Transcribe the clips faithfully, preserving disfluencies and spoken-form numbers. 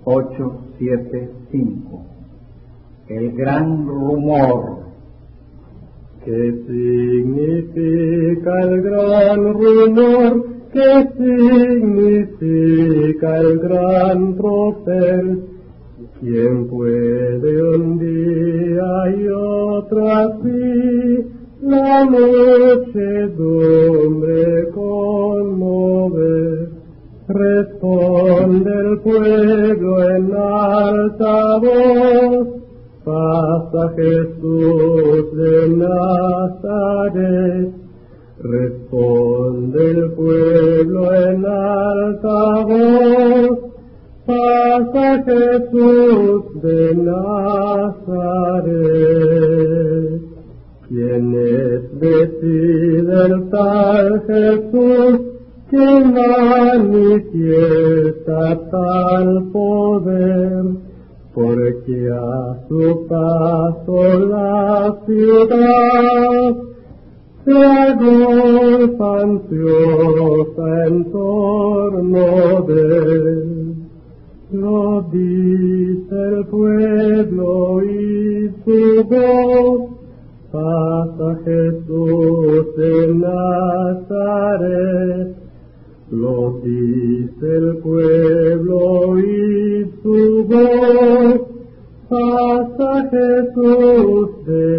ocho siete cinco. El gran rumor. ¿Qué significa el gran rumor? ¿Qué significa el gran tropel? ¿Quién puede un día y otra sí la muchedumbre conmover? Responde el pueblo en alta voz, pasa Jesús de Nazaret. Responde el pueblo en alta voz, pasa Jesús de Nazaret. ¿Quiénes deciden tal Jesús que manifiesta tal poder? Porque a su paso la ciudad se agolpa ansiosa en torno de él. Lo dice el pueblo y su voz, pasa Jesús de Nazaret. Lo dice el pueblo y su voz, pasa Jesús de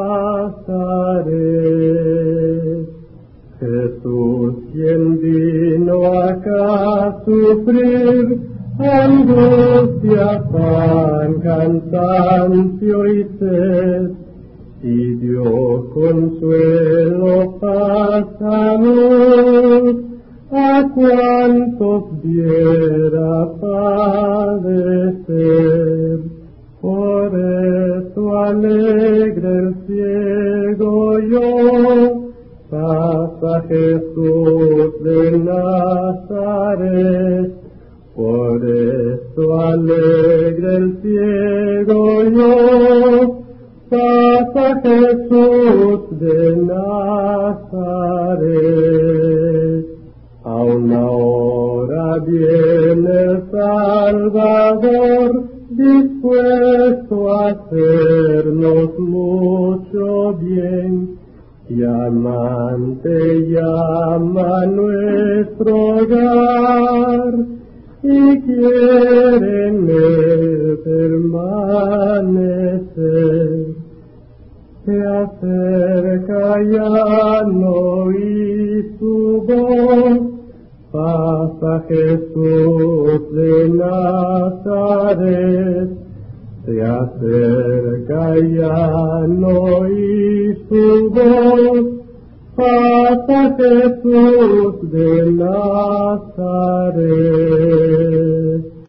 Nazaret. Jesús, quien vino acá a sufrir angustia, pan, cansancio y sed, y dio consuelo, paz, amor a cuantos viera padecer. Por eso alegre el ciego yo, pasa Jesús de Nazaret. Por eso alegre el ciego yo, pasa Jesús de Nazaret. A una hora viene el Salvador, dispuesto a hacernos mucho bien. Llamante llama a nuestro hogar, y quiere en él permanecer. Se acerca ya no oí su voz, pasa Jesús de Nazaret. Se acerca ya no oí su voz, pasa Jesús de Nazaret.